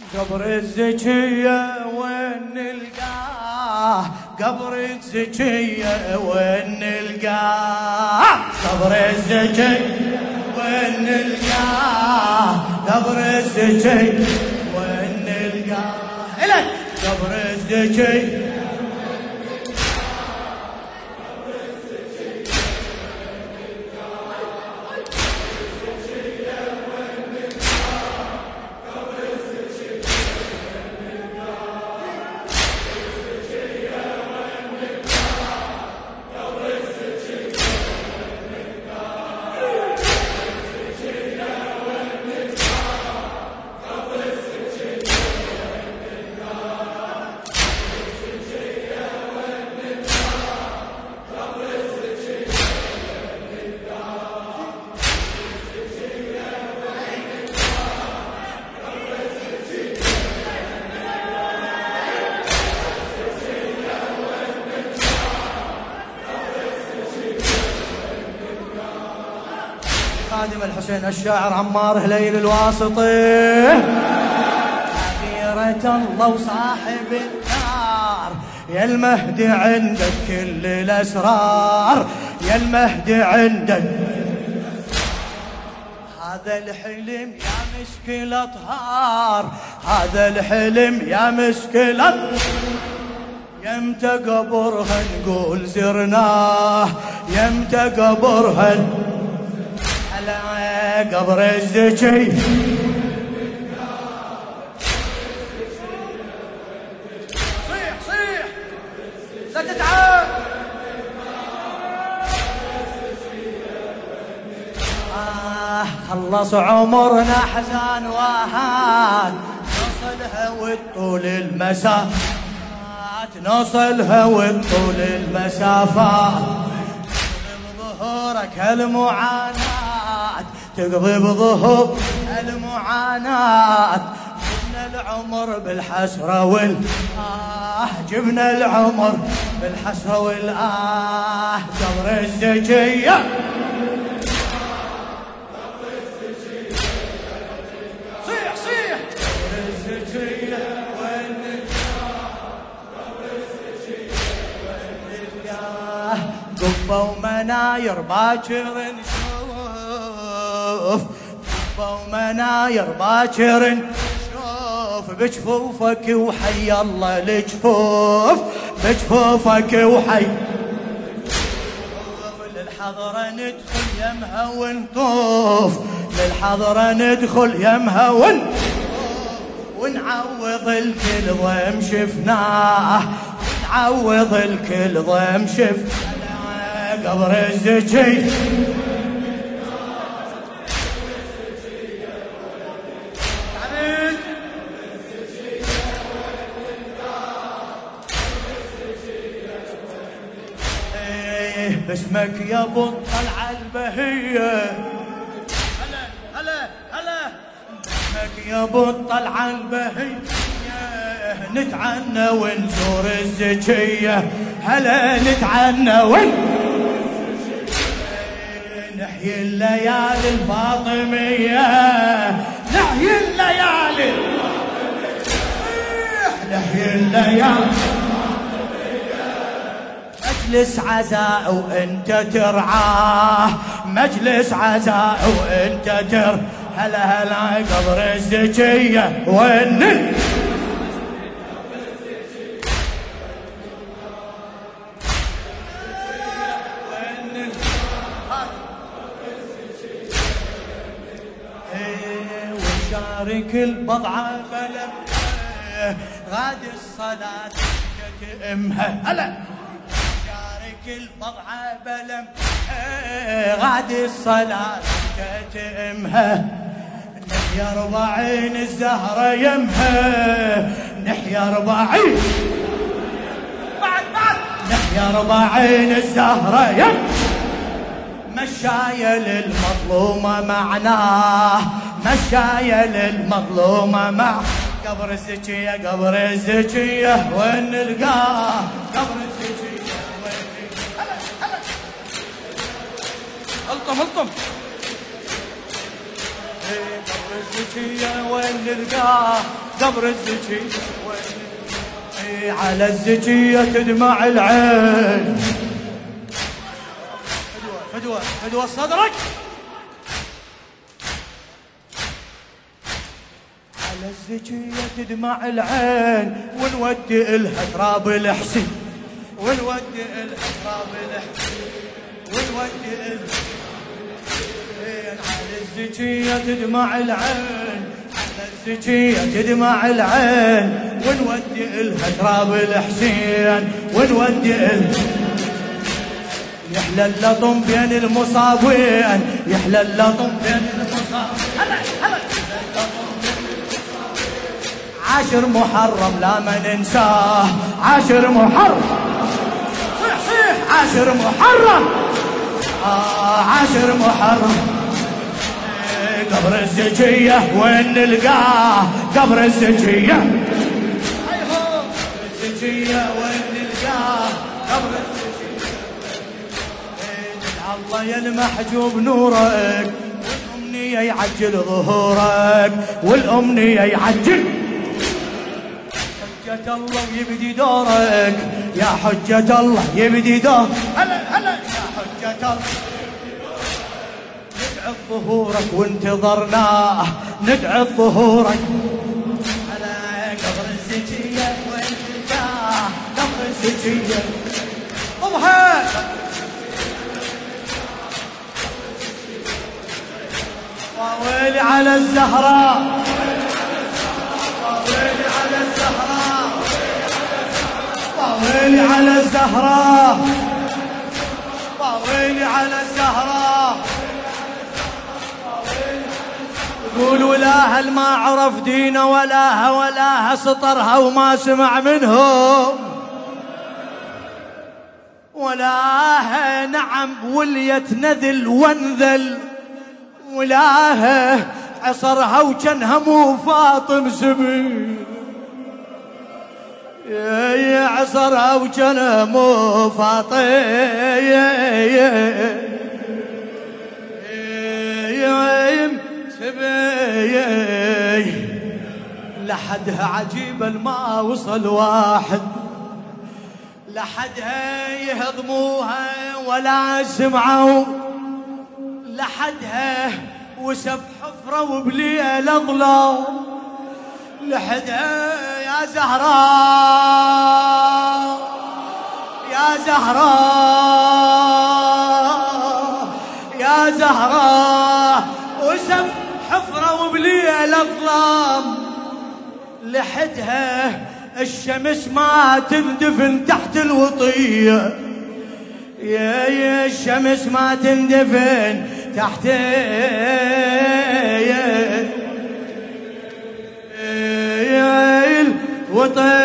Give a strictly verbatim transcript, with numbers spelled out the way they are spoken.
قبر الزكية وين نلقاه؟ قبر الزكية وين نلقاه؟ قبر الزكية وين نلقاه؟ قبر الزكية وين نلقاه؟ إلك قبر الزكية خادم الحسين الشاعر عمار هليل الواسطي. أميرة الله وصاحب الدار، يا المهدي عندك كل الأسرار، يا المهدي عندك هذا الحلم يا مشكل أطهار، هذا الحلم يا مشكل أطهار. يمتى قبرها نقول زرناه، يمتى قبرها على قبر الزكي. صيح صيح لا تتعب. آه خلص عمرنا حزان وهان، نوصلها والطول المسافات، نوصلها والطول المسافات. بظهورك المعاناة تقضي بظهور المعاناة. جبنا العمر بالحسرة والآه، جبنا العمر بالحسرة والآه. قبر الزكية صيح صيح. قبر الزكية وين نلقاه؟ قبر الزكية وين نلقاه؟ قبة ومناير باكر نشوف، قبة ومناير باكر نشوف. بجفوفك وحي الله الجفوف، بجفوفك وحي للحضرة ندخل يمها ونطوف، للحضرة ندخل يمها ونطوف. ونعوض الكل ضيم شفناه، ونعوض الكل ضيم شفناه. قبر الزكي باسمك يا ابو الطلعه البهيه. هلا هلا هلا باسمك يا ابو الطلعه البهيه. نتعنى ونزور الزكيه، هلا نتعنى ون نحيي الليالي الفاطميه، نحيي الليالي نحيي الليالي. مجلس عزاء وانت ترعاه، مجلس عزاء وانت تر. هلا هلا قبر الزكية وين وشارك البضعة بلد غاد الصلاة تأمها. هلا البضعة بلم غاد الصلاة تتمها. نحيا ربعين الزهرة يمها، نحيا ربعين بعد بعد نحيا ربعين الزهرة يم. مشايا للمظلومة معناه، مشايا للمظلومة مع. قبر الزكية قبر الزكية وين نلقاه؟ قبر الزكية الطم الطم قبر الزكية وين نلقاه قبر الزكية وين نلقاه على الزكية تدمع العين فدوة فدوة فدوة صدرك على الزكية تدمع العين ونودي إلها تراب الحسين ونودي إلها تراب الحسين ونودي إلها على الزكية تدمع العين على الزكية تدمع العين ونودي إلها تراب الحسين ونودي إلها يحلى اللطم بين المصابين يحلى اللطم بين المصابين هلا هلا عاشر محرم لا ما ننساه عاشر محرم صيح صيح عاشر محرم آه عاشر محرم قبر الزكية وين نلقاه قبر الزكية الزكية وين نلقاه قبر الزكية الله يا المحجوب نورك والأمنية يعجل ظهورك والأمنية يعجل حجة الله يبدي دورك يا حجة الله يبدي دورك هلا هلا يا حجة الله ندعي ظهورك وانتظرناه ندعي ظهورك على قبر الزكية وين نلقاه قبر الزكية اضحك وويلي على الزهراء وويلي على الزهراء وويلي على الزهراء وويلي على الزهراء يقول ولاها ما عرف دينه ولاها ولاها سطرها وما سمع منهم ولاها نعم وليت نذل وانذل ولاها عصرها وجنها مو فاطم سبيل يا عصرها وجنها مو فاطم سبيل لحدها عجيب ما وصل واحد لحدها يهضموها ولا سمعوا لحدها وسف حفرة وبليل أظلام لحدها يا زهراء يا زهراء يا زهراء وسف حفرة وبليل أظلام لحدها الشمس ما تندفن تحت الوطية يا يا الشمس ما تندفن تحت يا الوطية